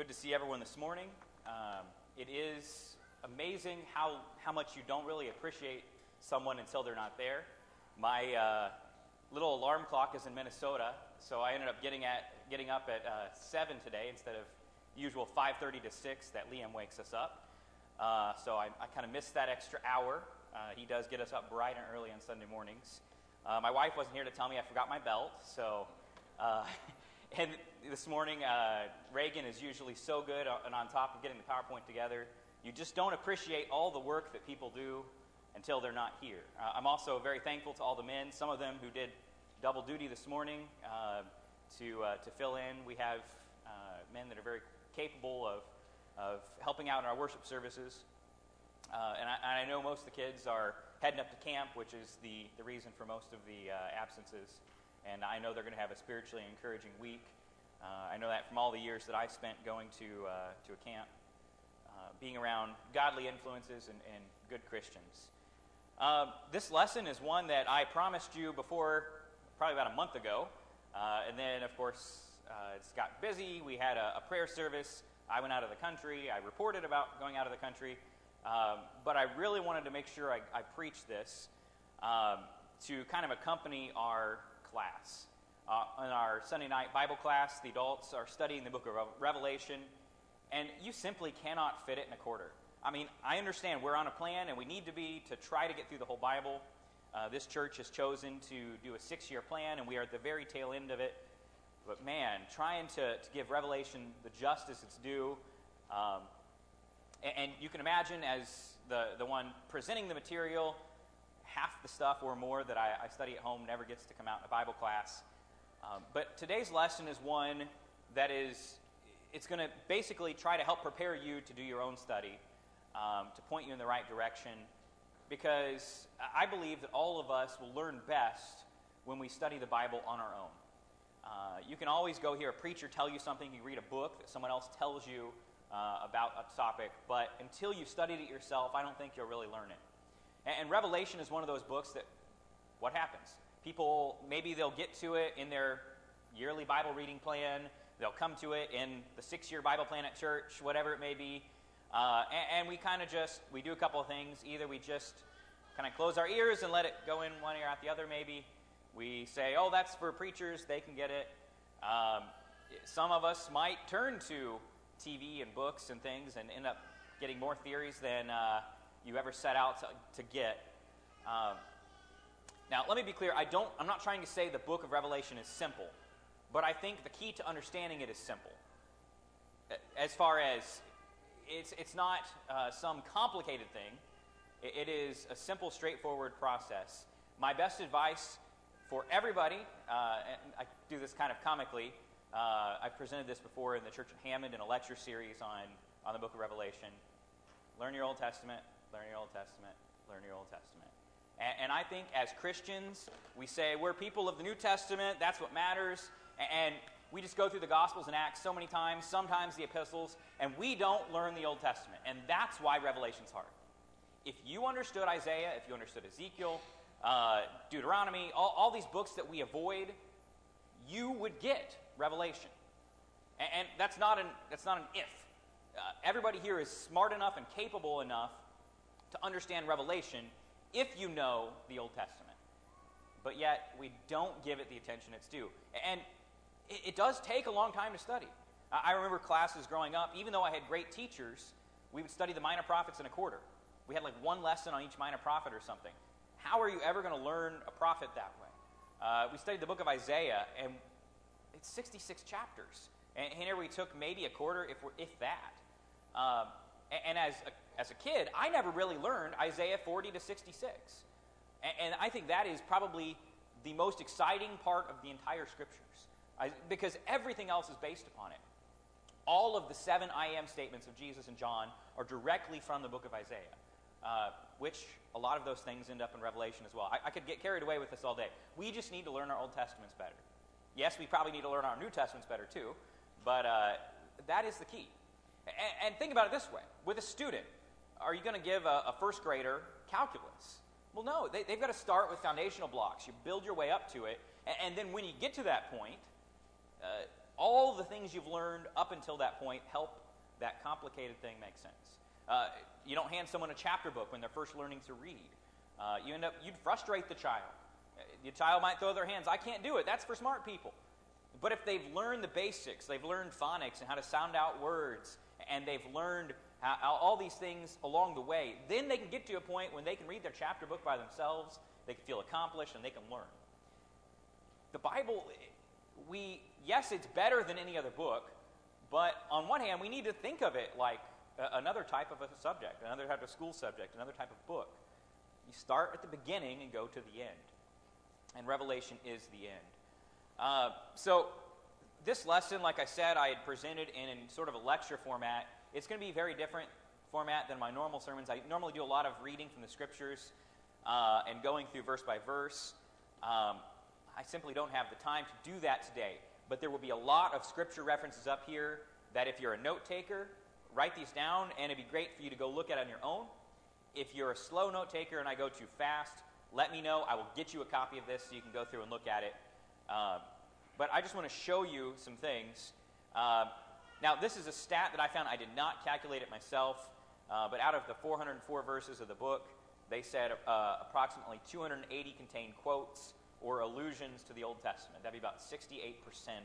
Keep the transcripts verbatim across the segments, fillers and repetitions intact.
good to see everyone this morning. Um, it is amazing how, how much you don't really appreciate someone until they're not there. My uh, little alarm clock is in Minnesota, so I ended up getting at getting up at uh, seven today instead of usual five thirty to six that Liam wakes us up. Uh, so I, I kind of missed that extra hour. Uh, he does get us up bright and early on Sunday mornings. Uh, my wife wasn't here to tell me I forgot my belt, so... Uh, And this morning, uh, Reagan is usually so good and on top of getting the PowerPoint together. You just don't appreciate all the work that people do until they're not here. Uh, I'm also very thankful to all the men, some of them who did double duty this morning uh, to uh, to fill in. We have uh, men that are very capable of, of helping out in our worship services. Uh, and, I, and I know most of the kids are heading up to camp, which is the, the reason for most of the uh, absences. And I know they're going to have a spiritually encouraging week. Uh, I know that from all the years that I spent going to uh, to a camp, uh, being around godly influences and, and good Christians. Uh, this lesson is one that I promised you before, probably about a month ago. Uh, and then, of course, uh, it's got busy. We had a, a prayer service. I went out of the country. I reported about going out of the country. Um, but I really wanted to make sure I, I preached this um, to kind of accompany our class. Uh, in our Sunday night Bible class, the adults are studying the book of Revelation, and you simply cannot fit it in a quarter. I mean, I understand we're on a plan, and we need to be to try to get through the whole Bible. Uh, this church has chosen to do a six-year plan, and we are at the very tail end of it. But man, trying to, to give Revelation the justice it's due, um, and, and you can imagine as the, the one presenting the material, half the stuff or more that I, I study at home never gets to come out in a Bible class. Um, but today's lesson is one that is, it's going to basically try to help prepare you to do your own study, um, to point you in the right direction, because I believe that all of us will learn best when we study the Bible on our own. Uh, you can always go hear a preacher tell you something, you read a book that someone else tells you uh, about a topic, but until you've studied it yourself, I don't think you'll really learn it. And Revelation is one of those books that, what happens? People, maybe they'll get to it in their yearly Bible reading plan. They'll come to it in the six-year Bible plan at church, whatever it may be. Uh, and, and we kind of just, we do a couple of things. Either we just kind of close our ears and let it go in one ear out the other maybe. We say, oh, that's for preachers. They can get it. Um, some of us might turn to T V and books and things and end up getting more theories than... Uh, you ever set out to, to get. Um, now, let me be clear. I don't, I'm not trying to say the book of Revelation is simple, but I think the key to understanding it is simple. As far as it's, it's not uh, some complicated thing. It, it is a simple, straightforward process. My best advice for everybody, uh, and I do this kind of comically, uh, I've presented this before in the Church of Hammond in a lecture series on, on the book of Revelation. Learn your Old Testament. Learn your Old Testament, learn your Old Testament. And, and I think as Christians, we say we're people of the New Testament, that's what matters, and, and we just go through the Gospels and Acts so many times, sometimes the epistles, and we don't learn the Old Testament. And that's why Revelation's hard. If you understood Isaiah, if you understood Ezekiel, uh, Deuteronomy, all, all these books that we avoid, you would get Revelation. And, and that's not an, that's not an if. Uh, everybody here is smart enough and capable enough to understand Revelation if you know the Old Testament. But yet, we don't give it the attention it's due. And it, it does take a long time to study. I, I remember classes growing up, even though I had great teachers, we would study the minor prophets in a quarter. We had like one lesson on each minor prophet or something. How are you ever going to learn a prophet that way? Uh, we studied the book of Isaiah, and it's sixty-six chapters. And here we took maybe a quarter, if, we're, if that. Um, and, and as a As a kid, I never really learned Isaiah forty to sixty-six. And, and I think that is probably the most exciting part of the entire Scriptures, I, because everything else is based upon it. All of the seven I am statements of Jesus and John are directly from the book of Isaiah, uh, which a lot of those things end up in Revelation as well. I, I could get carried away with this all day. We just need to learn our Old Testaments better. Yes, we probably need to learn our New Testaments better too, but uh, that is the key. And, and think about it this way. With a student, are you going to give a, a first grader calculus? Well, no. They, they've got to start with foundational blocks. You build your way up to it. And, and then when you get to that point, uh, all the things you've learned up until that point help that complicated thing make sense. Uh, you don't hand someone a chapter book when they're first learning to read. Uh, you end up, you'd frustrate the child. The child might throw their hands. I can't do it. That's for smart people. But if they've learned the basics, they've learned phonics and how to sound out words, and they've learned how, how all these things along the way, then they can get to a point when they can read their chapter book by themselves, they can feel accomplished, and they can learn. The Bible, we yes, it's better than any other book, but on one hand, we need to think of it like a, another type of a subject, another type of school subject, another type of book. You start at the beginning and go to the end. And Revelation is the end. Uh, so this lesson, like I said, I had presented in, in sort of a lecture format. It's going to be a very different format than my normal sermons. I normally do a lot of reading from the Scriptures uh, and going through verse by verse. Um, I simply don't have the time to do that today. But there will be a lot of Scripture references up here that if you're a note taker, write these down, and it'd be great for you to go look at on your own. If you're a slow note taker and I go too fast, let me know. I will get you a copy of this so you can go through and look at it. Uh, but I just want to show you some things. Uh, now, this is a stat that I found. I did not calculate it myself, uh, but out of the four hundred four verses of the book, they said uh, approximately two hundred eighty contain quotes or allusions to the Old Testament. That'd be about sixty-eight percent.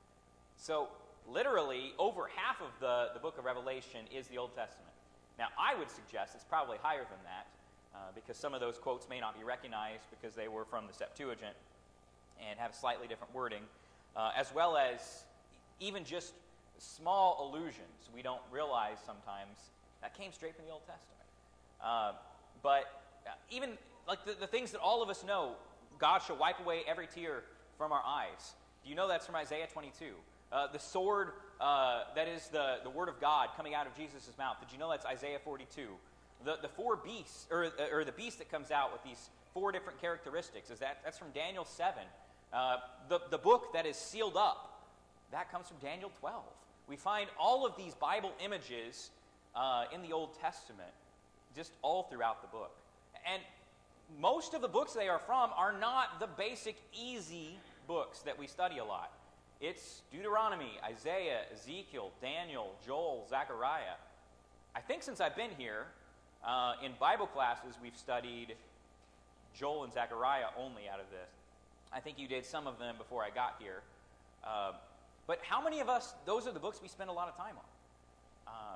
So, literally, over half of the, the book of Revelation is the Old Testament. Now, I would suggest it's probably higher than that, uh, because some of those quotes may not be recognized because they were from the Septuagint and have slightly different wording, uh, as well as even just small allusions we don't realize sometimes that came straight from the Old Testament. Uh, but even like the, the things that all of us know, God shall wipe away every tear from our eyes. Do you know that's from Isaiah twenty-two? Uh, the sword uh, that is the, the word of God coming out of Jesus' mouth. Did you know that's Isaiah forty-two? The, the four beasts, or, or the beast that comes out with these four different characteristics, is that that's from Daniel seven. Uh, the, the book that is sealed up, that comes from Daniel twelve. We find all of these Bible images uh, in the Old Testament just all throughout the book. And most of the books they are from are not the basic, easy books that we study a lot. It's Deuteronomy, Isaiah, Ezekiel, Daniel, Joel, Zechariah. I think since I've been here, uh, in Bible classes, we've studied Joel and Zechariah only out of this. I think you did some of them before I got here. Uh, but how many of us, those are the books we spend a lot of time on? Um,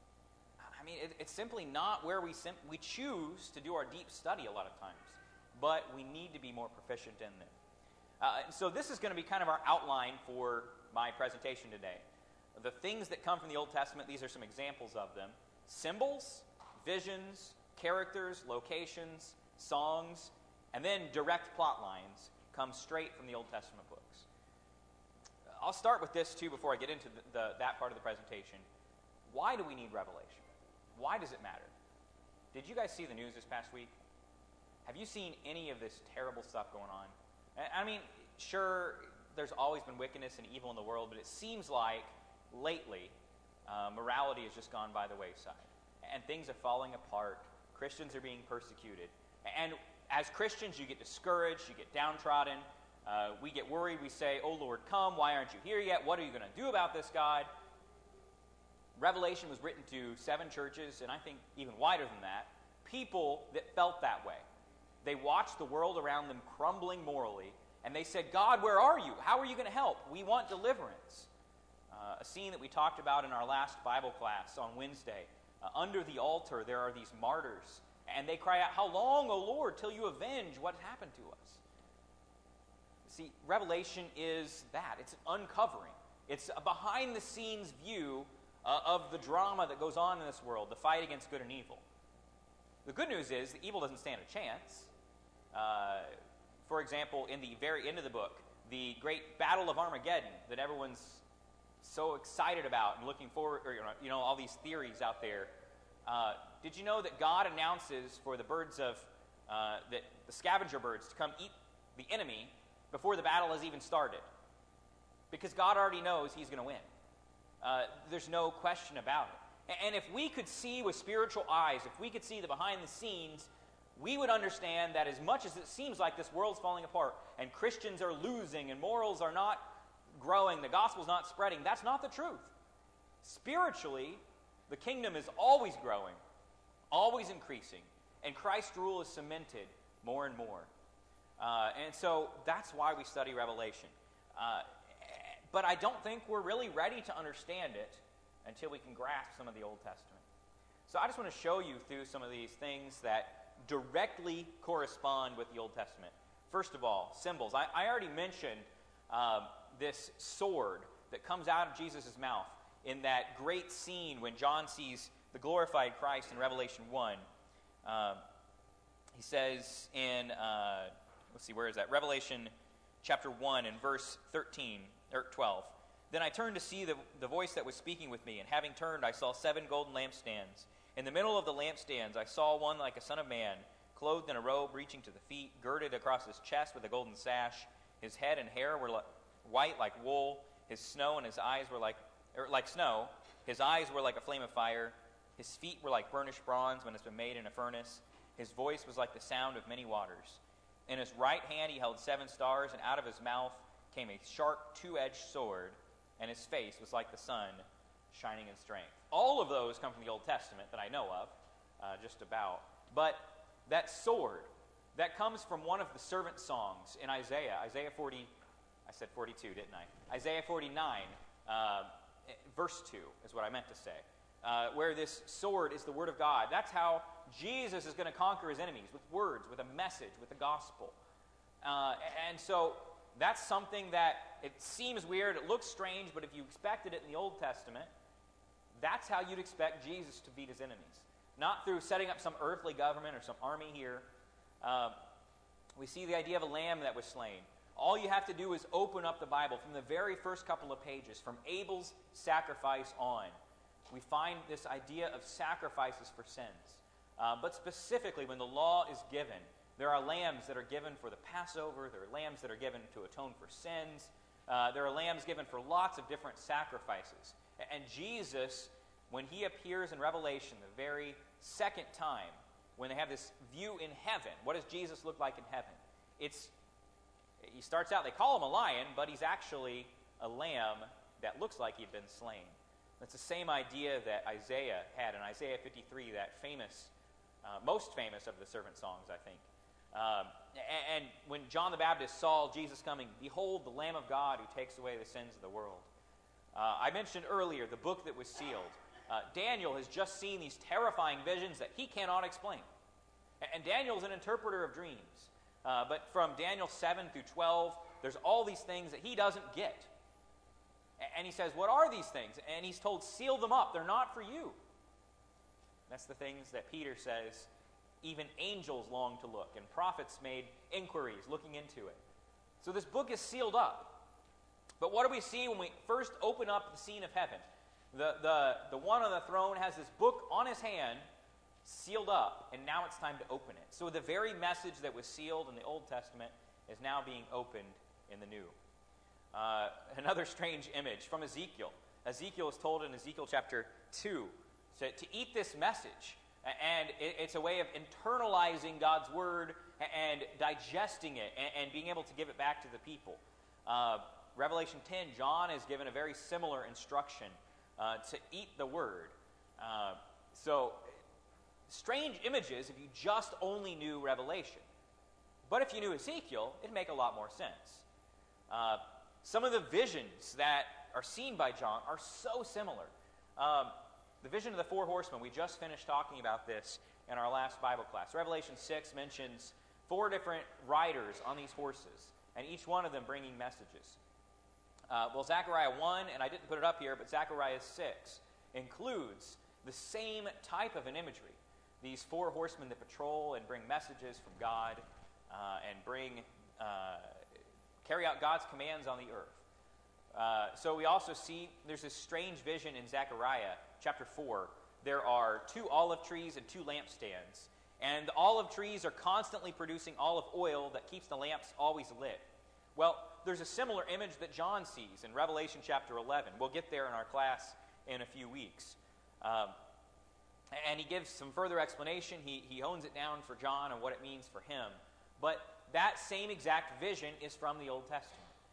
I mean, it, it's simply not where we sim- we choose to do our deep study a lot of times, but we need to be more proficient in them. Uh, so this is going to be kind of our outline for my presentation today. The things that come from the Old Testament, these are some examples of them. Symbols, visions, characters, locations, songs, and then direct plot lines come straight from the Old Testament books. I'll start with this too before I get into the, the, that part of the presentation. Why do we need revelation? Why does it matter? Did you guys see the news this past week? Have you seen any of this terrible stuff going on? I mean, sure, there's always been wickedness and evil in the world, but it seems like lately uh, morality has just gone by the wayside. And things are falling apart. Christians are being persecuted. And as Christians, you get discouraged, you get downtrodden. Uh, we get worried. We say, "Oh, Lord, come. Why aren't you here yet? What are you going to do about this, God?" Revelation was written to seven churches, and I think even wider than that, people that felt that way. They watched the world around them crumbling morally, and they said, "God, where are you? How are you going to help? We want deliverance." Uh, a scene that we talked about in our last Bible class on Wednesday. Uh, under the altar, there are these martyrs, and they cry out, "How long, O Lord, till you avenge what happened to us?" See, Revelation is that. It's an uncovering. It's a behind-the-scenes view uh, of the drama that goes on in this world, the fight against good and evil. The good news is the evil doesn't stand a chance. Uh, for example, in the very end of the book, the great Battle of Armageddon that everyone's so excited about and looking forward, or, you know, all these theories out there. Uh, did you know that God announces for the birds of, uh, that the scavenger birds to come eat the enemy before the battle has even started? Because God already knows he's going to win. Uh, there's no question about it. And if we could see with spiritual eyes, if we could see the behind the scenes, we would understand that as much as it seems like this world's falling apart and Christians are losing and morals are not growing, the gospel's not spreading. That's not the truth. Spiritually, the kingdom is always growing, always increasing, and Christ's rule is cemented more and more. Uh, and so that's why we study Revelation. Uh, but I don't think we're really ready to understand it until we can grasp some of the Old Testament. So I just want to show you through some of these things that directly correspond with the Old Testament. First of all, symbols. I, I already mentioned um, this sword that comes out of Jesus' mouth in that great scene when John sees the glorified Christ in Revelation one. Um, he says in, uh, let's see, where is that? Revelation chapter one and verse thirteen, or twelve. Then I turned to see the, the voice that was speaking with me, and having turned, I saw seven golden lampstands. In the middle of the lampstands, I saw one like a son of man, clothed in a robe reaching to the feet, girded across his chest with a golden sash. His head and hair were like, white like wool. His snow and his eyes were like, or like snow. His eyes were like a flame of fire. His feet were like burnished bronze when it's been made in a furnace. His voice was like the sound of many waters. In his right hand he held seven stars, and out of his mouth came a sharp two-edged sword, and his face was like the sun, shining in strength. All of those come from the Old Testament that I know of, uh, just about. But that sword, that comes from one of the servant songs in Isaiah. Isaiah forty, I said forty-two, didn't I? Isaiah forty-nine, uh, verse two is what I meant to say. Uh, where this sword is the word of God. That's how Jesus is going to conquer his enemies, with words, with a message, with the gospel. Uh, and so that's something that it seems weird, it looks strange, but if you expected it in the Old Testament, that's how you'd expect Jesus to beat his enemies. Not through setting up some earthly government or some army here. Um, we see the idea of a lamb that was slain. All you have to do is open up the Bible from the very first couple of pages, from Abel's sacrifice on. We find this idea of sacrifices for sins. Uh, but specifically, when the law is given, there are lambs that are given for the Passover. There are lambs that are given to atone for sins. Uh, there are lambs given for lots of different sacrifices. And Jesus, when he appears in Revelation the very second time, when they have this view in heaven, what does Jesus look like in heaven? It's, he starts out, they call him a lion, but he's actually a lamb that looks like he'd been slain. That's the same idea that Isaiah had in Isaiah fifty-three, that famous, uh, most famous of the servant songs, I think. Um, and, and when John the Baptist saw Jesus coming, behold, the Lamb of God who takes away the sins of the world. Uh, I mentioned earlier the book that was sealed. Uh, Daniel has just seen these terrifying visions that he cannot explain. And Daniel's an interpreter of dreams. Uh, but from Daniel seven through twelve, there's all these things that he doesn't get. And he says, what are these things? And he's told, seal them up. They're not for you. That's the things that Peter says, even angels long to look, and prophets made inquiries looking into it. So this book is sealed up. But what do we see when we first open up the scene of heaven? The, the, the one on the throne has this book on his hand, sealed up, and now it's time to open it. So the very message that was sealed in the Old Testament is now being opened in the New. Uh, another strange image from Ezekiel. Ezekiel is told in Ezekiel chapter two to, to eat this message. And it, it's a way of internalizing God's word and digesting it and, and being able to give it back to the people. Uh, Revelation ten, John is given a very similar instruction uh, to eat the word. Uh, so, strange images if you just only knew Revelation. But if you knew Ezekiel, it'd make a lot more sense. Uh, Some of the visions that are seen by John are so similar. Um, the vision of the four horsemen, we just finished talking about this in our last Bible class. Revelation six mentions four different riders on these horses, and each one of them bringing messages. Uh, well, Zechariah one, and I didn't put it up here, but Zechariah six includes the same type of an imagery. These four horsemen that patrol and bring messages from God uh, and bring... Uh, carry out God's commands on the earth. Uh, so we also see there's this strange vision in Zechariah chapter four. There are two olive trees and two lampstands. And the olive trees are constantly producing olive oil that keeps the lamps always lit. Well, there's a similar image that John sees in Revelation chapter eleven. We'll get there in our class in a few weeks. Um, and he gives some further explanation. He, he hones it down for John and what it means for him. But that same exact vision is from the Old Testament.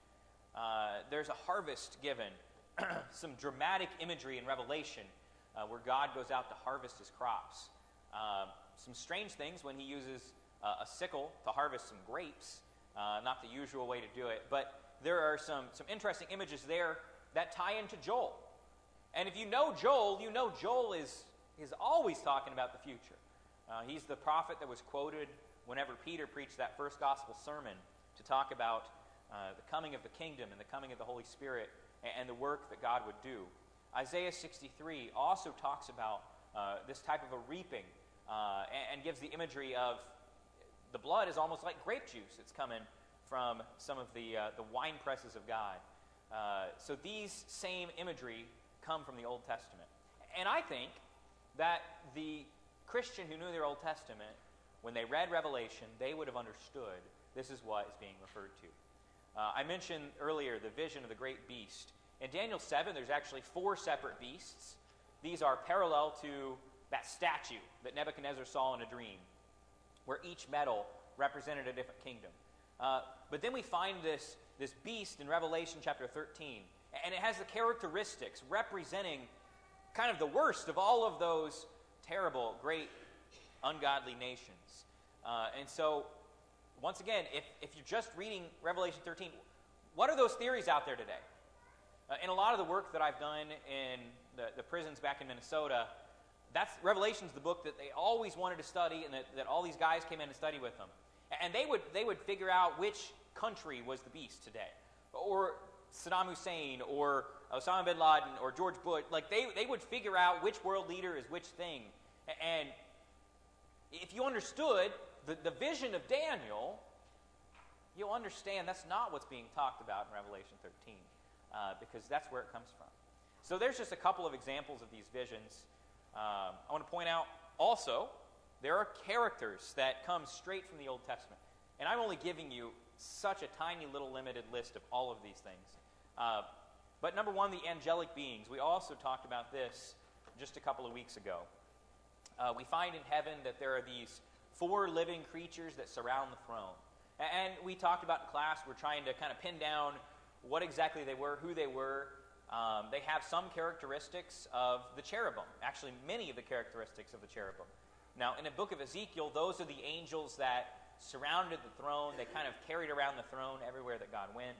Uh, there's a harvest given, some dramatic imagery in Revelation uh, where God goes out to harvest his crops. Uh, some strange things when he uses uh, a sickle to harvest some grapes, uh, not the usual way to do it, but there are some, some interesting images there that tie into Joel. And if you know Joel, you know Joel is, is always talking about the future. Uh, he's the prophet that was quoted whenever Peter preached that first gospel sermon to talk about uh, the coming of the kingdom and the coming of the Holy Spirit and, and the work that God would do. Isaiah sixty-three also talks about uh, this type of a reaping uh, and, and gives the imagery of the blood is almost like grape juice. It's coming from some of the, uh, the wine presses of God. Uh, so these same imagery come from the Old Testament. And I think that the Christian who knew their Old Testament, when they read Revelation, they would have understood this is what is being referred to. Uh, I mentioned earlier the vision of the great beast. In Daniel seven, there's actually four separate beasts. These are parallel to that statue that Nebuchadnezzar saw in a dream, where each metal represented a different kingdom. Uh, but then we find this, this beast in Revelation chapter thirteen, and it has the characteristics representing kind of the worst of all of those terrible, great, ungodly nations. Uh, and so, once again, if, if you're just reading Revelation thirteen, what are those theories out there today? Uh, in a lot of the work that I've done in the, the prisons back in Minnesota, that's Revelation's the book that they always wanted to study, and that, that all these guys came in to study with them. And they would they would figure out which country was the beast today, or Saddam Hussein, or Osama bin Laden, or George Bush. Like they they would figure out which world leader is which thing. And if you understood the, the vision of Daniel, you'll understand that's not what's being talked about in Revelation thirteen, uh, because that's where it comes from. So there's just a couple of examples of these visions. Um, I want to point out also, there are characters that come straight from the Old Testament. And I'm only giving you such a tiny little limited list of all of these things. Uh, but number one, the angelic beings. We also talked about this just a couple of weeks ago. Uh, we find in heaven that there are these four living creatures that surround the throne. And we talked about in class, we're trying to kind of pin down what exactly they were, who they were. Um, they have some characteristics of the cherubim, actually many of the characteristics of the cherubim. Now, in the book of Ezekiel, those are the angels that surrounded the throne. They kind of carried around the throne everywhere that God went.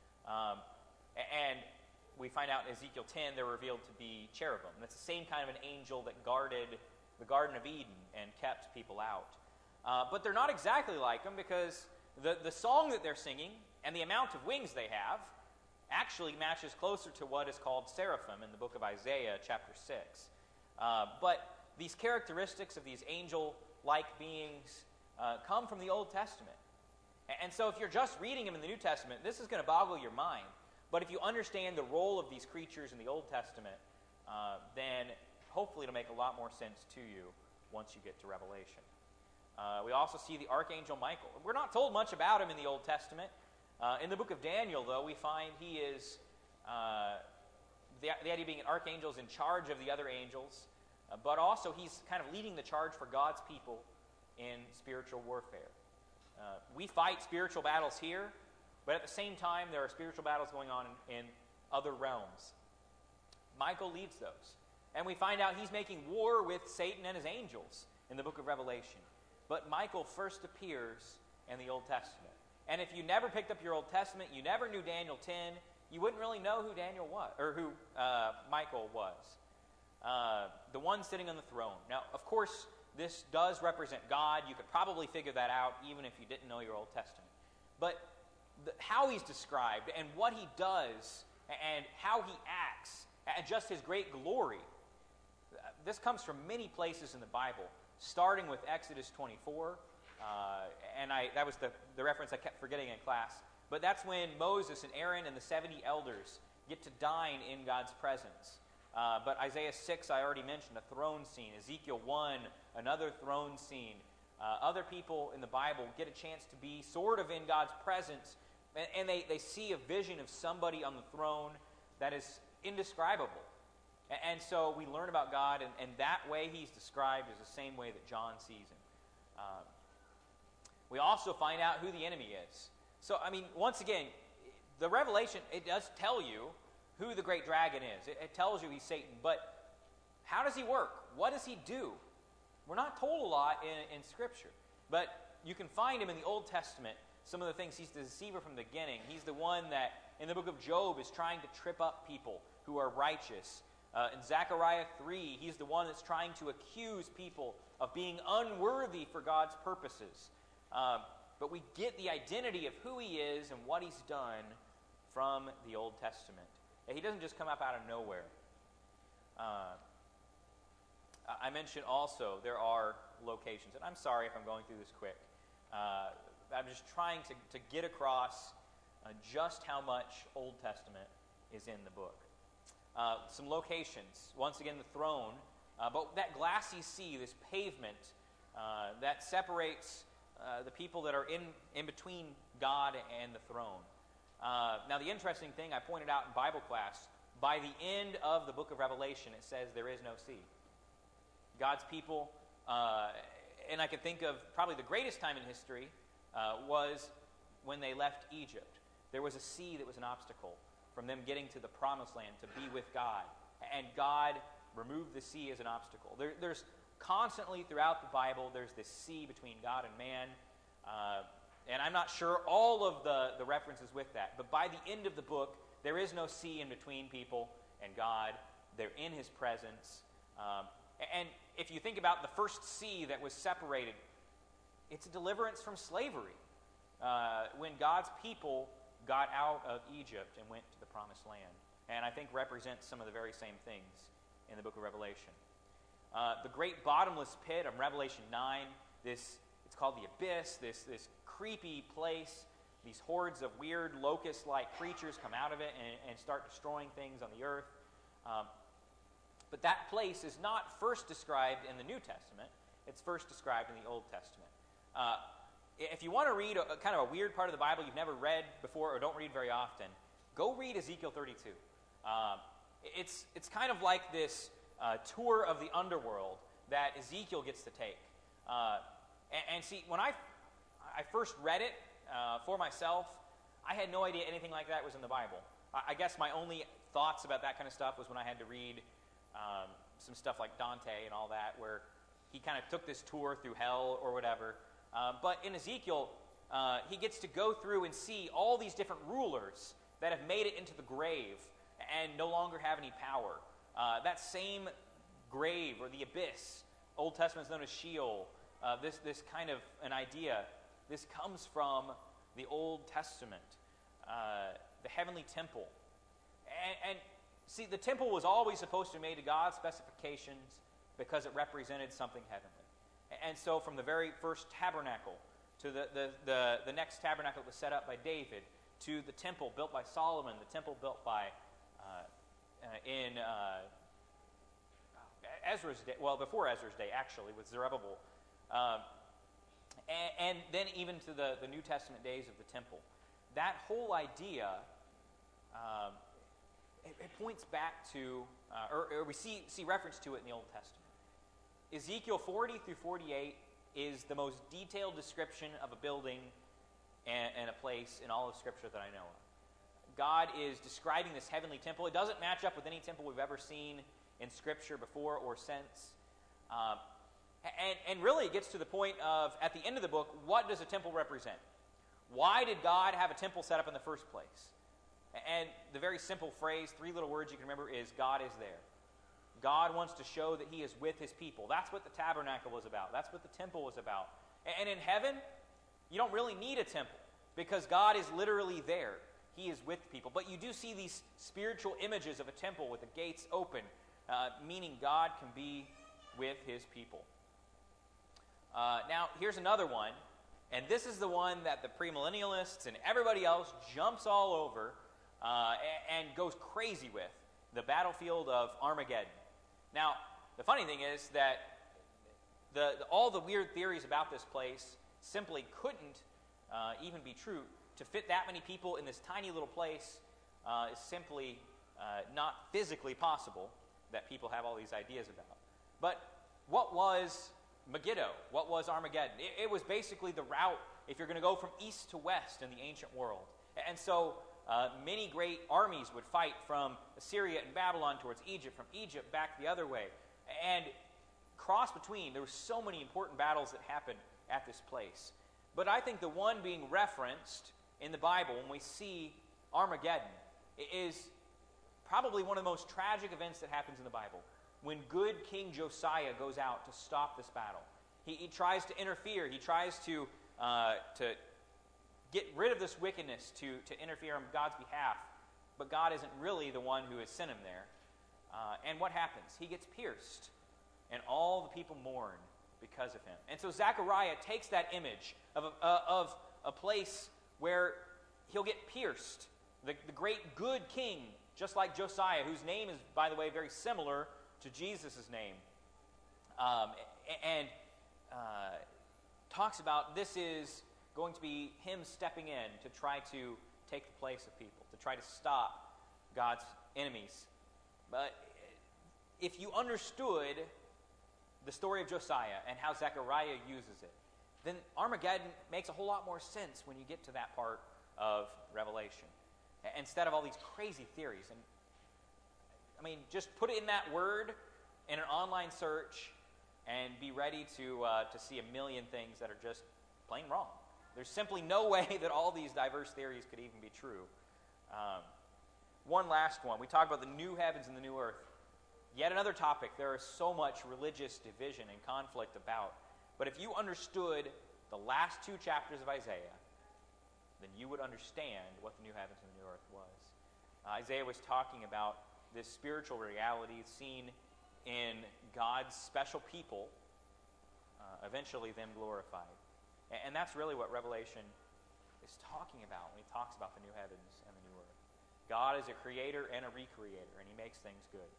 Um, and we find out in Ezekiel ten, they're revealed to be cherubim. And that's the same kind of an angel that guarded the Garden of Eden and kept people out. Uh, but they're not exactly like them, because the, the song that they're singing and the amount of wings they have actually matches closer to what is called seraphim in the book of Isaiah chapter six. Uh, but these characteristics of these angel-like beings uh, come from the Old Testament. And so if you're just reading them in the New Testament, this is going to boggle your mind. But if you understand the role of these creatures in the Old Testament, uh, then hopefully it'll make a lot more sense to you once you get to Revelation. Uh, we also see the Archangel Michael. We're not told much about him in the Old Testament. Uh, in the book of Daniel, though, we find he is, uh, the, the idea being an archangel is in charge of the other angels, uh, but also he's kind of leading the charge for God's people in spiritual warfare. Uh, we fight spiritual battles here, but at the same time, there are spiritual battles going on in, in other realms. Michael leads those. And we find out he's making war with Satan and his angels in the book of Revelation. But Michael first appears in the Old Testament. And if you never picked up your Old Testament, you never knew Daniel ten, you wouldn't really know who Daniel was, or who uh, Michael was. Uh, the one sitting on the throne. Now, of course, this does represent God. You could probably figure that out even if you didn't know your Old Testament. But the, how he's described and what he does and how he acts and just his great glory, this comes from many places in the Bible, starting with Exodus twenty-four. Uh, and I, that was the, the reference I kept forgetting in class. But that's when Moses and Aaron and the seventy elders get to dine in God's presence. Uh, but Isaiah six, I already mentioned, a throne scene. Ezekiel one, another throne scene. Uh, other people in the Bible get a chance to be sort of in God's presence, and, and they, they see a vision of somebody on the throne that is indescribable. And, and so we learn about God, and, and that way he's described is the same way that John sees him. Um, We also find out who the enemy is. So, I mean, once again, the Revelation, it does tell you who the great dragon is. It, it tells you he's Satan, but how does he work? What does he do? We're not told a lot in, in Scripture, but you can find him in the Old Testament. Some of the things, he's the deceiver from the beginning. He's the one that, in the book of Job, is trying to trip up people who are righteous. Uh, in Zechariah three, he's the one that's trying to accuse people of being unworthy for God's purposes. Um, but we get the identity of who he is and what he's done from the Old Testament. And he doesn't just come up out of nowhere. Uh, I mentioned also there are locations, and I'm sorry if I'm going through this quick. Uh, I'm just trying to, to get across uh, just how much Old Testament is in the book. Uh, some locations. Once again, the throne. Uh, but that glassy sea, this pavement uh, that separates uh, the people that are in, in between God and the throne. Uh, now, the interesting thing I pointed out in Bible class, by the end of the book of Revelation, it says there is no sea. God's people, uh, and I can think of probably the greatest time in history, uh, was when they left Egypt. There was a sea that was an obstacle from them getting to the promised land to be with God. And God removed the sea as an obstacle. There, there's constantly throughout the Bible, there's this sea between God and man. Uh, and I'm not sure all of the, the references with that. But by the end of the book, there is no sea in between people and God. They're in his presence. Um, and if you think about the first sea that was separated, it's a deliverance from slavery. Uh, when God's people got out of Egypt and went to the promised land. And I think represents some of the very same things in the book of Revelation. Uh, the great bottomless pit of Revelation nine, this, it's called the abyss, this, this creepy place. These hordes of weird locust-like creatures come out of it and, and start destroying things on the earth. Um, but that place is not first described in the New Testament. It's first described in the Old Testament. Uh, if you want to read a, a kind of a weird part of the Bible you've never read before or don't read very often, go read Ezekiel thirty-two. Um, it's, it's kind of like this uh, tour of the underworld that Ezekiel gets to take. Uh, and, and see, when I, I first read it uh, for myself, I had no idea anything like that was in the Bible. I, I guess my only thoughts about that kind of stuff was when I had to read um, some stuff like Dante and all that, where he kind of took this tour through hell or whatever. Uh, but in Ezekiel, uh, he gets to go through and see all these different rulers that have made it into the grave and no longer have any power. Uh, that same grave or the abyss, Old Testament is known as Sheol. Uh, this, this kind of an idea, this comes from the Old Testament, uh, the heavenly temple. And, and see, the temple was always supposed to be made to God's specifications because it represented something heavenly. And so from the very first tabernacle to the, the, the, the next tabernacle that was set up by David, to the temple built by Solomon, the temple built by uh, uh, in uh, Ezra's day, well, before Ezra's day, actually, with Zerubbabel. Um, and, and then even to the, the New Testament days of the temple. That whole idea, um, it, it points back to, uh, or, or we see, see reference to it in the Old Testament. Ezekiel forty through forty-eight is the most detailed description of a building and, and a place in all of Scripture that I know of. God is describing this heavenly temple. It doesn't match up with any temple we've ever seen in Scripture before or since. Um, and, and really it gets to the point of, at the end of the book, what does a temple represent? Why did God have a temple set up in the first place? And the very simple phrase, three little words you can remember, is God is there. God wants to show that he is with his people. That's what the tabernacle was about. That's what the temple was about. And in heaven, you don't really need a temple because God is literally there. He is with people. But you do see these spiritual images of a temple with the gates open, uh, meaning God can be with his people. Uh, now, here's another one, and this is the one that the premillennialists and everybody else jumps all over uh, and, and goes crazy with, the battlefield of Armageddon. Now, the funny thing is that the, the, all the weird theories about this place simply couldn't uh, even be true. To fit that many people in this tiny little place uh, is simply uh, not physically possible, that people have all these ideas about. But what was Megiddo? What was Armageddon? It, it was basically the route if you're going to go from east to west in the ancient world. And so Uh, many great armies would fight from Assyria and Babylon towards Egypt, from Egypt back the other way. And cross between, there were so many important battles that happened at this place. But I think the one being referenced in the Bible when we see Armageddon is probably one of the most tragic events that happens in the Bible. When good King Josiah goes out to stop this battle. He, he tries to interfere. He tries to, uh, to get rid of this wickedness, to, to interfere on God's behalf. But God isn't really the one who has sent him there. Uh, and what happens? He gets pierced. And all the people mourn because of him. And so Zechariah takes that image of a, uh, of a place where he'll get pierced. The, the great good king, just like Josiah, whose name is, by the way, very similar to Jesus' name. Um, and uh, talks about this is going to be him stepping in to try to take the place of people, to try to stop God's enemies. But if you understood the story of Josiah and how Zechariah uses it, then Armageddon makes a whole lot more sense when you get to that part of Revelation. Instead of all these crazy theories. And I mean, just put it in that word in an online search and be ready to uh, to see a million things that are just plain wrong. There's simply no way that all these diverse theories could even be true. Um, one last one. We talk about the new heavens and the new earth. Yet another topic there is so much religious division and conflict about. But if you understood the last two chapters of Isaiah, then you would understand what the new heavens and the new earth was. Uh, Isaiah was talking about this spiritual reality seen in God's special people, uh, eventually them glorified. And, and that's really what Revelation is talking about when he talks about the new heavens and the new earth. God is a creator and a recreator, and he makes things good.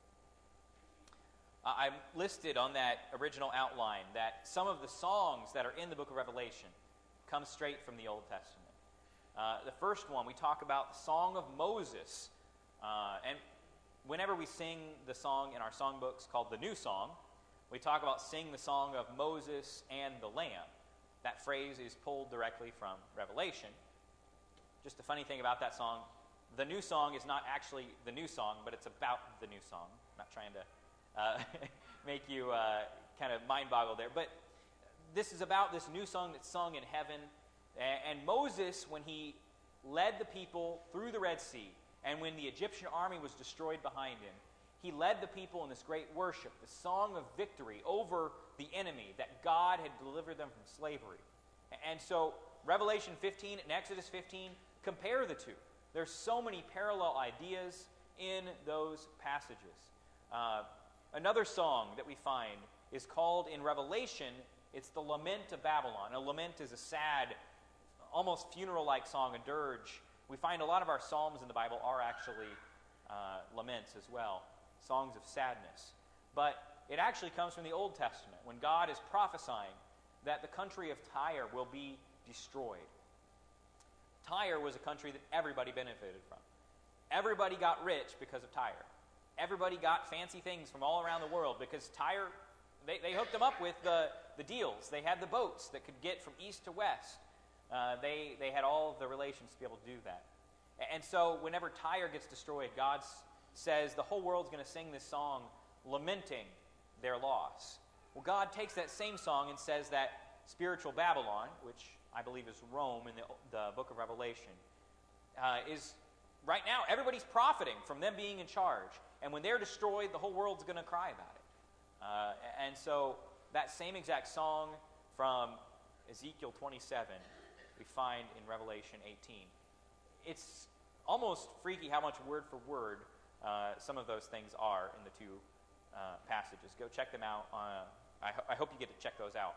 Uh, I listed on that original outline that some of the songs that are in the book of Revelation come straight from the Old Testament. Uh, the first one, we talk about the Song of Moses. Uh, and whenever we sing the song in our songbooks called the New Song, we talk about sing the song of Moses and the Lamb. That phrase is pulled directly from Revelation. Just a funny thing about that song, the new song is not actually the new song, but it's about the new song. I'm not trying to uh, make you uh, kind of mind boggle there. But this is about this new song that's sung in heaven. And Moses, when he led the people through the Red Sea, and when the Egyptian army was destroyed behind him, he led the people in this great worship, the song of victory over the enemy, that God had delivered them from slavery. And so Revelation fifteen and Exodus fifteen compare the two. There's so many parallel ideas in those passages. Uh, another song that we find is called in Revelation, it's the Lament of Babylon. A lament is a sad, almost funeral-like song, a dirge. We find a lot of our psalms in the Bible are actually uh, laments as well, songs of sadness. But it actually comes from the Old Testament, when God is prophesying that the country of Tyre will be destroyed. Tyre was a country that everybody benefited from. Everybody got rich because of Tyre. Everybody got fancy things from all around the world because Tyre, they, they hooked them up with the, the deals. They had the boats that could get from east to west. Uh, they, they had all of the relations to be able to do that. And so whenever Tyre gets destroyed, God says the whole world's going to sing this song lamenting their loss. Well, God takes that same song and says that spiritual Babylon, which I believe is Rome in the, the book of Revelation, uh, is right now, everybody's profiting from them being in charge. And when they're destroyed, the whole world's going to cry about it. Uh, and so that same exact song from Ezekiel twenty-seven we find in Revelation eighteen. It's almost freaky how much word for word uh, some of those things are in the two uh, passages. Go check them out. Uh, I, ho- I hope you get to check those out.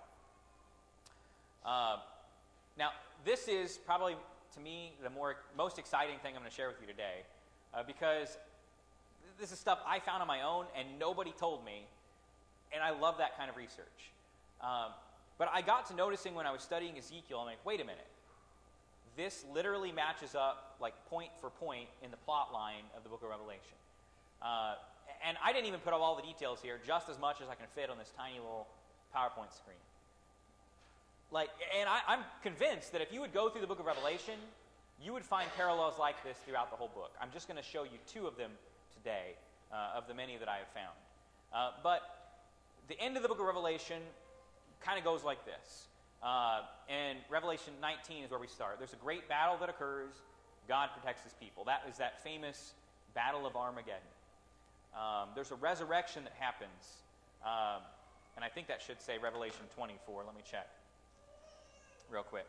Uh, now, this is probably, to me, the more most exciting thing I'm going to share with you today, uh, because this is stuff I found on my own and nobody told me, and I love that kind of research. Um, but I got to noticing when I was studying Ezekiel, I'm like, wait a minute. This literally matches up like point for point in the plot line of the book of Revelation. Uh, and I didn't even put up all the details here, just as much as I can fit on this tiny little PowerPoint screen. Like, and I, I'm convinced that if you would go through the book of Revelation, you would find parallels like this throughout the whole book. I'm just going to show you two of them today, uh, of the many that I have found. Uh, but the end of the book of Revelation kind of goes like this. Uh, and Revelation nineteen is where we start. There's a great battle that occurs. God protects his people. That is that famous Battle of Armageddon. Um, there's a resurrection that happens. Um, and I think that should say Revelation twenty-four. Let me check real quick.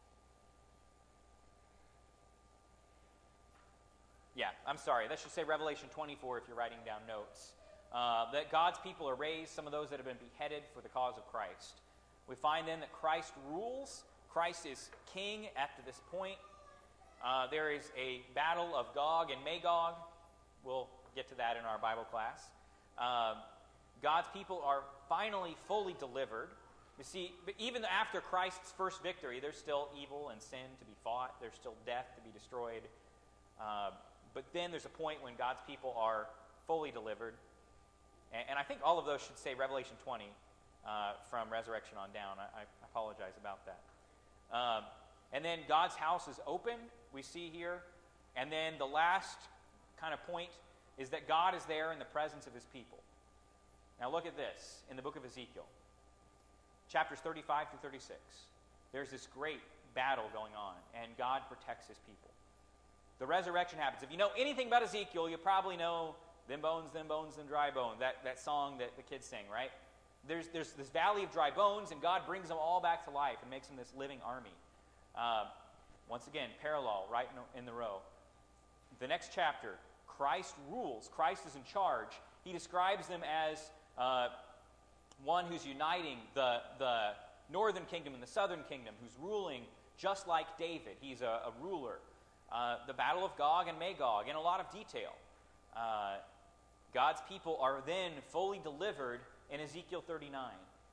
Yeah, I'm sorry. That should say Revelation twenty-four if you're writing down notes. Uh, that God's people are raised, some of those that have been beheaded for the cause of Christ. We find then that Christ rules. Christ is king up to this point. Uh, there is a battle of Gog and Magog. We'll get to that in our Bible class. Um, God's people are finally fully delivered. You see, but even after Christ's first victory, there's still evil and sin to be fought. There's still death to be destroyed. Uh, but then there's a point when God's people are fully delivered. And, and I think all of those should say Revelation twenty uh, from Resurrection on down. I, I apologize about that. Um, and then God's house is open, we see here. And then the last kind of point is that God is there in the presence of his people. Now look at this in the book of Ezekiel. Chapters thirty-five through thirty-six. There's this great battle going on, and God protects his people. The resurrection happens. If you know anything about Ezekiel, you probably know them bones, them bones, them dry bones. That, that song that the kids sing, right? There's, there's this valley of dry bones, and God brings them all back to life and makes them this living army. Uh, once again, parallel, right in, in the row. The next chapter, Christ rules. Christ is in charge. He describes them as uh, one who's uniting the, the northern kingdom and the southern kingdom, who's ruling just like David. He's a, a ruler. Uh, the battle of Gog and Magog in a lot of detail. Uh, God's people are then fully delivered in Ezekiel thirty-nine.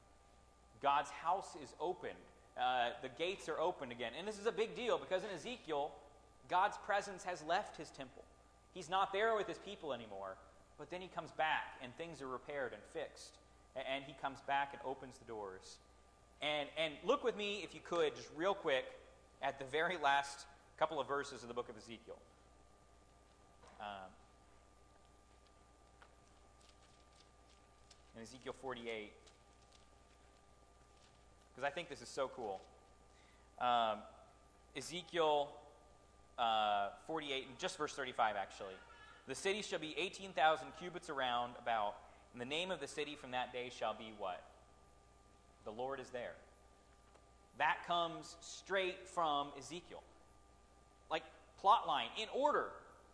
God's house is opened. Uh, the gates are opened again. And this is a big deal because in Ezekiel, God's presence has left his temple. He's not there with his people anymore. But then he comes back and things are repaired and fixed. And he comes back and opens the doors. And, and look with me, if you could, just real quick, at the very last couple of verses of the book of Ezekiel. Um, in Ezekiel forty-eight. Because I think this is so cool. Um, Ezekiel uh, forty-eight, just verse thirty-five actually. The city shall be eighteen thousand cubits around about, and the name of the city from that day shall be what? The Lord is there. That comes straight from Ezekiel. Like, plot line, in order.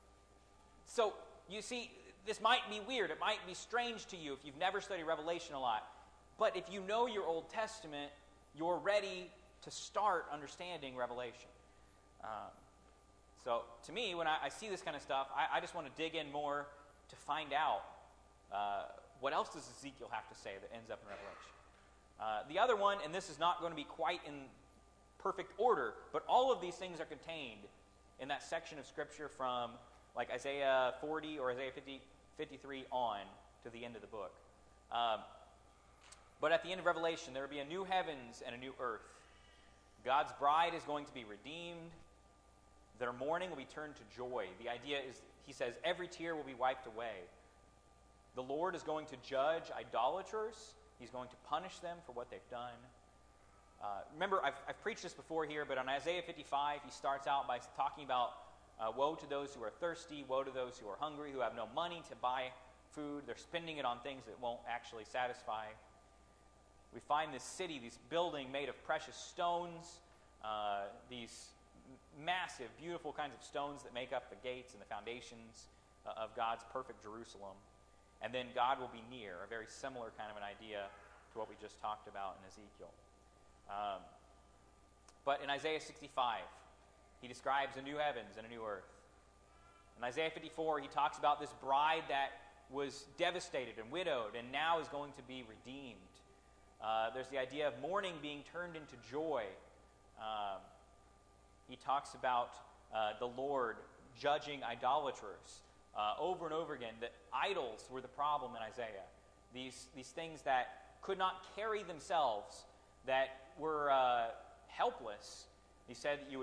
So, you see, this might be weird. It might be strange to you if you've never studied Revelation a lot. But if you know your Old Testament, you're ready to start understanding Revelation. Um, so, to me, when I, I see this kind of stuff, I, I just want to dig in more to find out uh, what else does Ezekiel have to say that ends up in Revelation. Uh, the other one, and this is not going to be quite in perfect order, but all of these things are contained in that section of Scripture from like Isaiah forty or Isaiah fifty, fifty-three on to the end of the book. Um, but at the end of Revelation, there will be a new heavens and a new earth. God's bride is going to be redeemed. Their mourning will be turned to joy. The idea is, he says, every tear will be wiped away. The Lord is going to judge idolaters. He's going to punish them for what they've done. Uh, remember, I've, I've preached this before here, but on Isaiah fifty-five, he starts out by talking about uh, woe to those who are thirsty, woe to those who are hungry, who have no money to buy food. They're spending it on things that won't actually satisfy. We find this city, this building made of precious stones, uh, these massive, beautiful kinds of stones that make up the gates and the foundations uh, of God's perfect Jerusalem. And then God will be near, a very similar kind of an idea to what we just talked about in Ezekiel. Um, but in Isaiah sixty-five, he describes a new heavens and a new earth. In Isaiah fifty-four, he talks about this bride that was devastated and widowed and now is going to be redeemed. Uh, there's the idea of mourning being turned into joy. Um, he talks about uh, the Lord judging idolaters. Uh, over and over again, that idols were the problem in Isaiah. These, these things that could not carry themselves, that were uh, helpless. He said that you would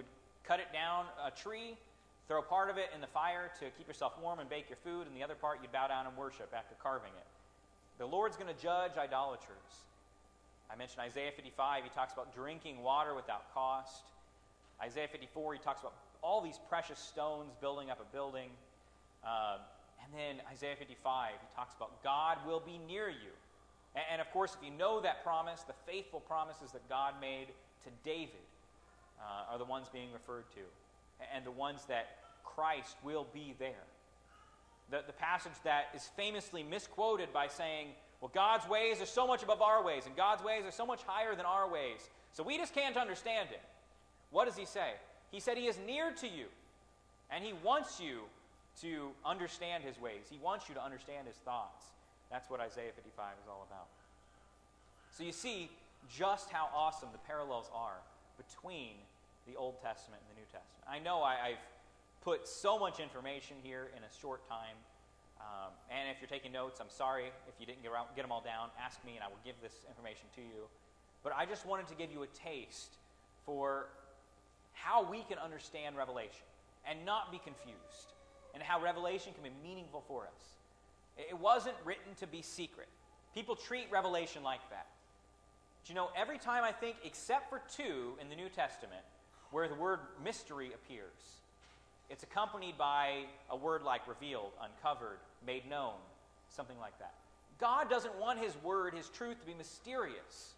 cut it down a tree, throw part of it in the fire to keep yourself warm and bake your food, and the other part you'd bow down and worship after carving it. The Lord's going to judge idolaters. I mentioned Isaiah fifty-five. He talks about drinking water without cost. Isaiah fifty-four, he talks about all these precious stones building up a building. Uh, and then Isaiah fifty-five, he talks about God will be near you. And, and of course, if you know that promise, the faithful promises that God made to David uh, are the ones being referred to. And the ones that Christ will be there. The, the passage that is famously misquoted by saying, well, God's ways are so much above our ways, and God's ways are so much higher than our ways, so we just can't understand it. What does he say? He said he is near to you, and he wants you to understand his ways. He wants you to understand his thoughts. That's what Isaiah fifty-five is all about. So you see just how awesome the parallels are between the Old Testament and the New Testament. I know I, I've put so much information here in a short time. Um, and if you're taking notes, I'm sorry if you didn't get, around, get them all down. Ask me and I will give this information to you. But I just wanted to give you a taste for how we can understand Revelation and not be confused, and how Revelation can be meaningful for us. It wasn't written to be secret. People treat Revelation like that. But you know, every time I think, except for two in the New Testament, where the word mystery appears, it's accompanied by a word like revealed, uncovered, made known, something like that. God doesn't want his word, his truth, to be mysterious.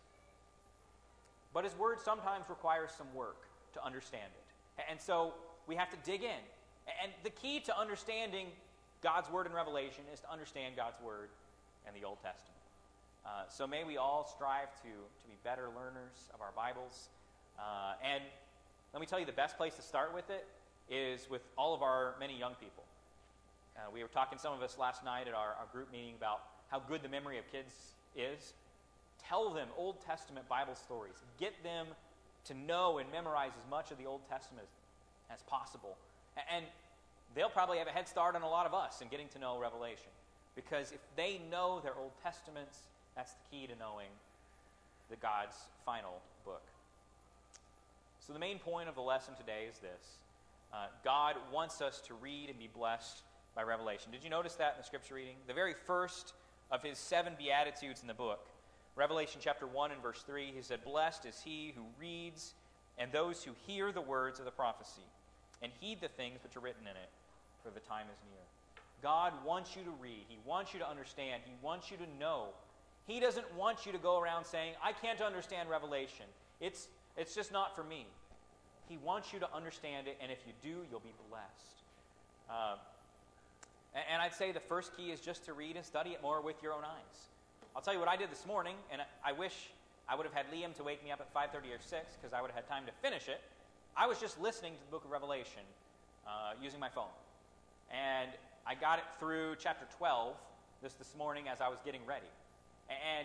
But his word sometimes requires some work to understand it. And so we have to dig in. And the key to understanding God's word in Revelation is to understand God's word in the Old Testament. Uh, so may we all strive to, to be better learners of our Bibles. Uh, and let me tell you, the best place to start with it is with all of our many young people. Uh, we were talking, some of us last night at our, our group meeting, about how good the memory of kids is. Tell them Old Testament Bible stories. Get them to know and memorize as much of the Old Testament as, as possible. And they'll probably have a head start on a lot of us in getting to know Revelation. Because if they know their Old Testaments, that's the key to knowing the God's final book. So the main point of the lesson today is this. Uh, God wants us to read and be blessed by Revelation. Did you notice that in the scripture reading? The very first of his seven Beatitudes in the book, Revelation chapter one and verse three, he said, "Blessed is he who reads and those who hear the words of the prophecy and heed the things which are written in it, for the time is near." God wants you to read. He wants you to understand. He wants you to know. He doesn't want you to go around saying, I can't understand Revelation. It's, it's just not for me. He wants you to understand it, and if you do, you'll be blessed. Uh, and, and I'd say the first key is just to read and study it more with your own eyes. I'll tell you what I did this morning, and I, I wish I would have had Liam to wake me up at five thirty or six, because I would have had time to finish it. I was just listening to the book of Revelation uh, using my phone. And I got it through chapter twelve this, this morning as I was getting ready. And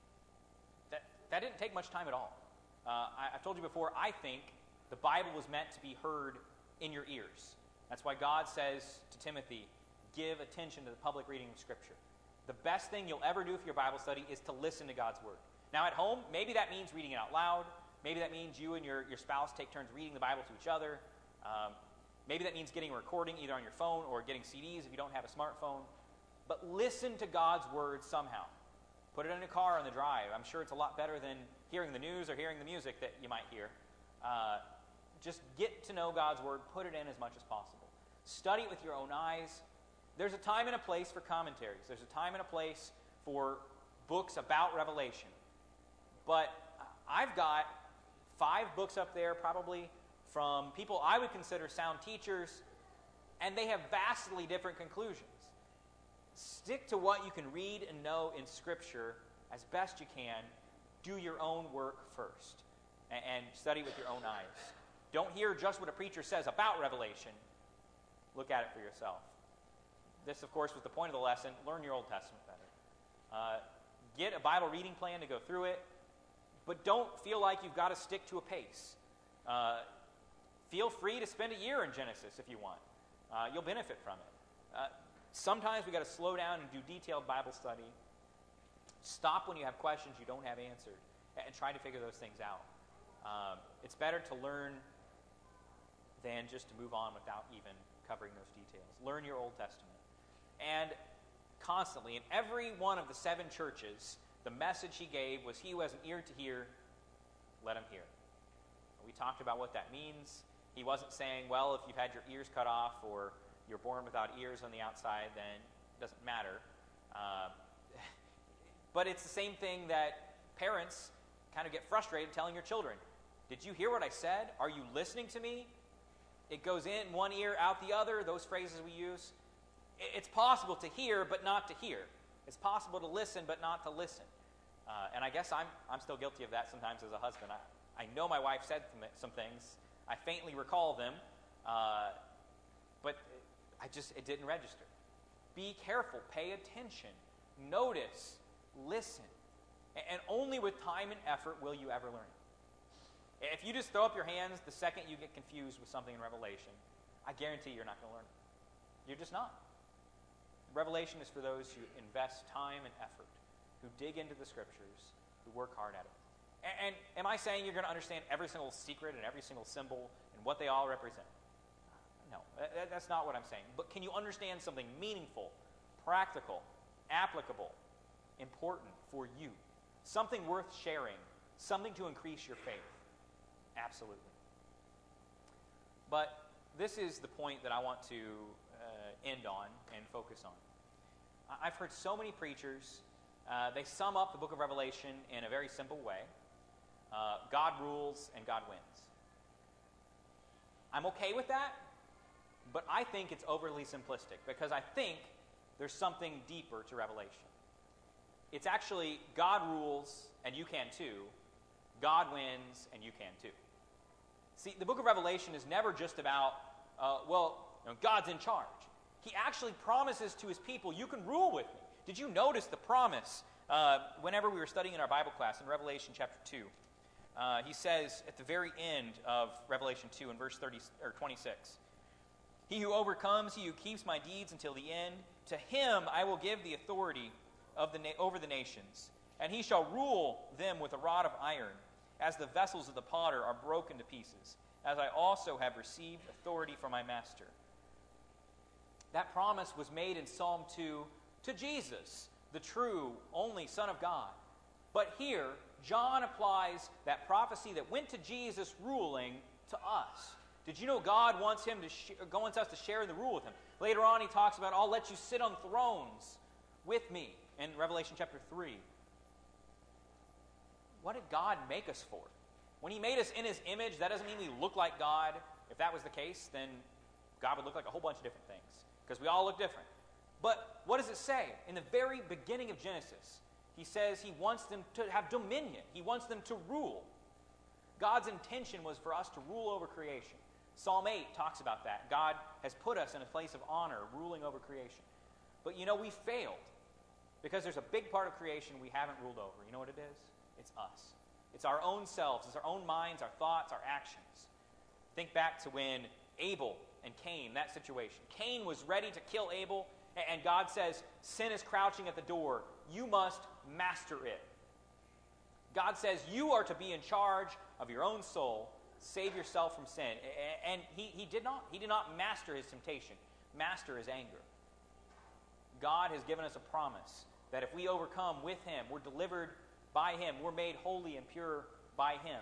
that, that didn't take much time at all. Uh, I, I've told you before, I think the Bible was meant to be heard in your ears. That's why God says to Timothy, give attention to the public reading of Scripture. The best thing you'll ever do for your Bible study is to listen to God's Word. Now at home, maybe that means reading it out loud. Maybe that means you and your, your spouse take turns reading the Bible to each other. Um, maybe that means getting a recording either on your phone or getting C Ds if you don't have a smartphone. But listen to God's Word somehow. Put it in a car on the drive. I'm sure it's a lot better than hearing the news or hearing the music that you might hear. Uh, just get to know God's Word. Put it in as much as possible. Study it with your own eyes. There's a time and a place for commentaries. There's a time and a place for books about Revelation. But I've got five books up there probably from people I would consider sound teachers, and they have vastly different conclusions. Stick to what you can read and know in Scripture as best you can. Do your own work first, and, and study with your own eyes. Don't hear just what a preacher says about Revelation. Look at it for yourself. This, of course, was the point of the lesson. Learn your Old Testament better. Uh, get a Bible reading plan to go through it, but don't feel like you've got to stick to a pace. Uh, feel free to spend a year in Genesis if you want. Uh, you'll benefit from it. Uh, sometimes we've got to slow down and do detailed Bible study. Stop when you have questions you don't have answered, and try to figure those things out. Um, it's better to learn than just to move on without even covering those details. Learn your Old Testament. And constantly, in every one of the seven churches, the message he gave was, he who has an ear to hear, let him hear. We talked about what that means. He wasn't saying, well, if you've had your ears cut off or you're born without ears on the outside, then it doesn't matter. Uh, but it's the same thing that parents kind of get frustrated telling your children. Did you hear what I said? Are you listening to me? It goes in one ear, out the other, those phrases we use. It's possible to hear, but not to hear. It's possible to listen, but not to listen. Uh, and I guess I'm, I'm still guilty of that sometimes as a husband. I, I know my wife said some things. I faintly recall them, uh, but I just it didn't register. Be careful. Pay attention. Notice. Listen. And only with time and effort will you ever learn it. If you just throw up your hands the second you get confused with something in Revelation, I guarantee you're not going to learn it. You're just not. Revelation is for those who invest time and effort, who dig into the Scriptures, who work hard at it. And, and am I saying you're going to understand every single secret and every single symbol and what they all represent? No, that, that's not what I'm saying. But can you understand something meaningful, practical, applicable, important for you? Something worth sharing, something to increase your faith. Absolutely. But this is the point that I want to uh, end on and focus on. I've heard so many preachers, uh, they sum up the book of Revelation in a very simple way. Uh, God rules and God wins. I'm okay with that, but I think it's overly simplistic because I think there's something deeper to Revelation. It's actually God rules and you can too. God wins and you can too. See, the book of Revelation is never just about, uh, well, you know, God's in charge. He actually promises to his people, you can rule with me. Did you notice the promise uh, whenever we were studying in our Bible class in Revelation chapter two? Uh, he says at the very end of Revelation two in verse thirty or twenty-six, he who overcomes, he who keeps my deeds until the end, to him I will give the authority of the na- over the nations, and he shall rule them with a rod of iron, as the vessels of the potter are broken to pieces, as I also have received authority from my master. That promise was made in Psalm two to Jesus, the true, only Son of God. But here, John applies that prophecy that went to Jesus ruling to us. Did you know God wants him to sh- wants us to share in the rule with him? Later on, he talks about, I'll let you sit on thrones with me in Revelation chapter three. What did God make us for? When he made us in his image, that doesn't mean we look like God. If that was the case, then God would look like a whole bunch of different things, because we all look different. But what does it say? In the very beginning of Genesis, he says he wants them to have dominion. He wants them to rule. God's intention was for us to rule over creation. Psalm eight talks about that. God has put us in a place of honor, ruling over creation. But you know, we failed, because there's a big part of creation we haven't ruled over. You know what it is? It's us. It's our own selves. It's our own minds, our thoughts, our actions. Think back to when Abel and Cain, that situation. Cain was ready to kill Abel, and God says, sin is crouching at the door. You must master it. God says you are to be in charge of your own soul. Save yourself from sin. And he, he did not. He did not master his temptation, master his anger. God has given us a promise that if we overcome with him, we're delivered by him, we're made holy and pure by him,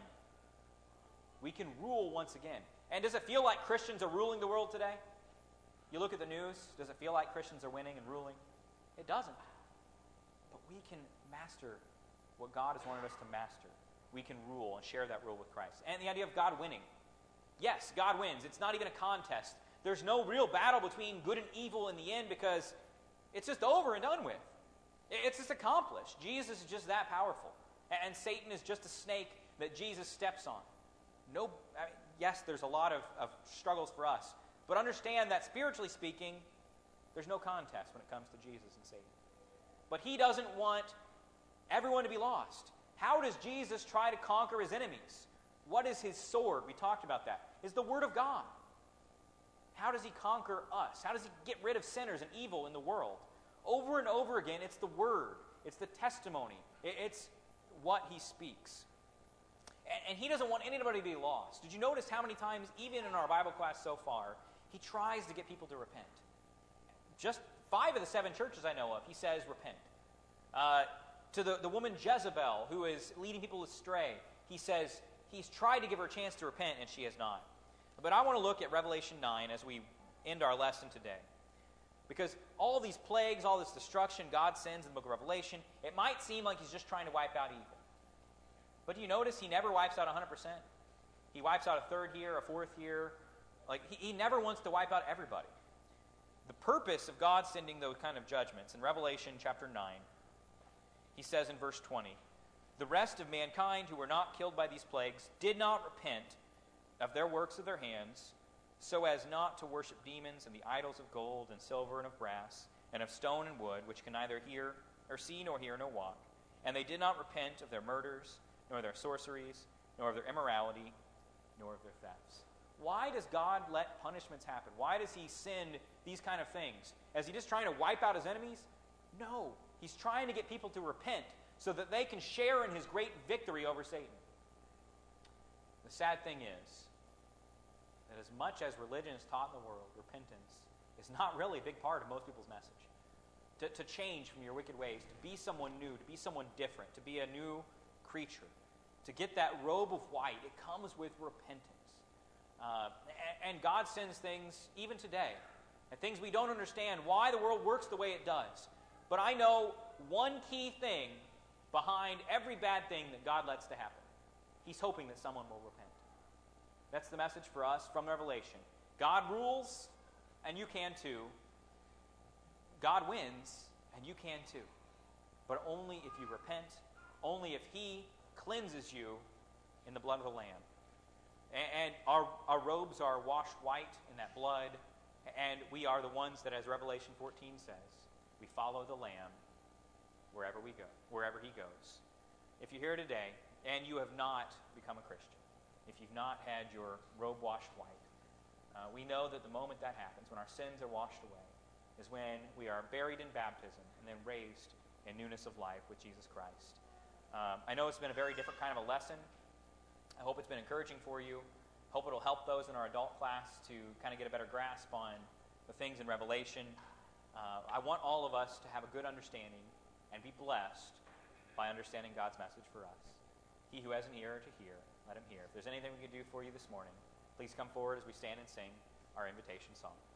we can rule once again. And does it feel like Christians are ruling the world today? You look at the news, does it feel like Christians are winning and ruling? It doesn't. But we can master what God has wanted us to master. We can rule and share that rule with Christ. And the idea of God winning. Yes, God wins. It's not even a contest. There's no real battle between good and evil in the end, because it's just over and done with. It's just accomplished. Jesus is just that powerful. And Satan is just a snake that Jesus steps on. No, I mean, yes, there's a lot of, of struggles for us. But understand that spiritually speaking, there's no contest when it comes to Jesus and Satan. But he doesn't want everyone to be lost. How does Jesus try to conquer his enemies? What is his sword? We talked about that. It's the Word of God. How does he conquer us? How does he get rid of sinners and evil in the world? Over and over again, it's the Word. It's the testimony. It's what he speaks. And, and he doesn't want anybody to be lost. Did you notice how many times, even in our Bible class so far, he tries to get people to repent? Just five of the seven churches I know of, he says repent. Uh, to the, the woman Jezebel, who is leading people astray, he says he's tried to give her a chance to repent, and she has not. But I want to look at Revelation nine as we end our lesson today. Because all these plagues, all this destruction God sends in the book of Revelation, it might seem like he's just trying to wipe out evil. But do you notice he never wipes out one hundred percent? He wipes out a third here, a fourth here. Like, he, he never wants to wipe out everybody. The purpose of God sending those kind of judgments, in Revelation chapter nine, he says in verse twenty, "The rest of mankind who were not killed by these plagues did not repent of their works of their hands, so as not to worship demons and the idols of gold and silver and of brass and of stone and wood, which can neither hear or see nor hear nor walk. And they did not repent of their murders, nor their sorceries, nor of their immorality, nor of their thefts." Why does God let punishments happen? Why does he send these kind of things? Is he just trying to wipe out his enemies? No. He's trying to get people to repent so that they can share in his great victory over Satan. The sad thing is that as much as religion is taught in the world, repentance is not really a big part of most people's message. To, to change from your wicked ways, to be someone new, to be someone different, to be a new creature, to get that robe of white, it comes with repentance. Uh, and, and God sends things even today, and things we don't understand why the world works the way it does. But I know one key thing behind every bad thing that God lets to happen. He's hoping that someone will repent. That's the message for us from Revelation. God rules, and you can too. God wins, and you can too. But only if you repent, only if he cleanses you in the blood of the Lamb. And our, our robes are washed white in that blood, and we are the ones that, as Revelation fourteen says, we follow the Lamb wherever we go, wherever he goes. If you're here today and you have not become a Christian, if you've not had your robe washed white, uh, we know that the moment that happens, when our sins are washed away, is when we are buried in baptism and then raised in newness of life with Jesus Christ. Um, I know it's been a very different kind of a lesson. I hope it's been encouraging for you. Hope it'll help those in our adult class to kind of get a better grasp on the things in Revelation. Uh, I want all of us to have a good understanding and be blessed by understanding God's message for us. He who has an ear to hear, let him hear. If there's anything we can do for you this morning, please come forward as we stand and sing our invitation song.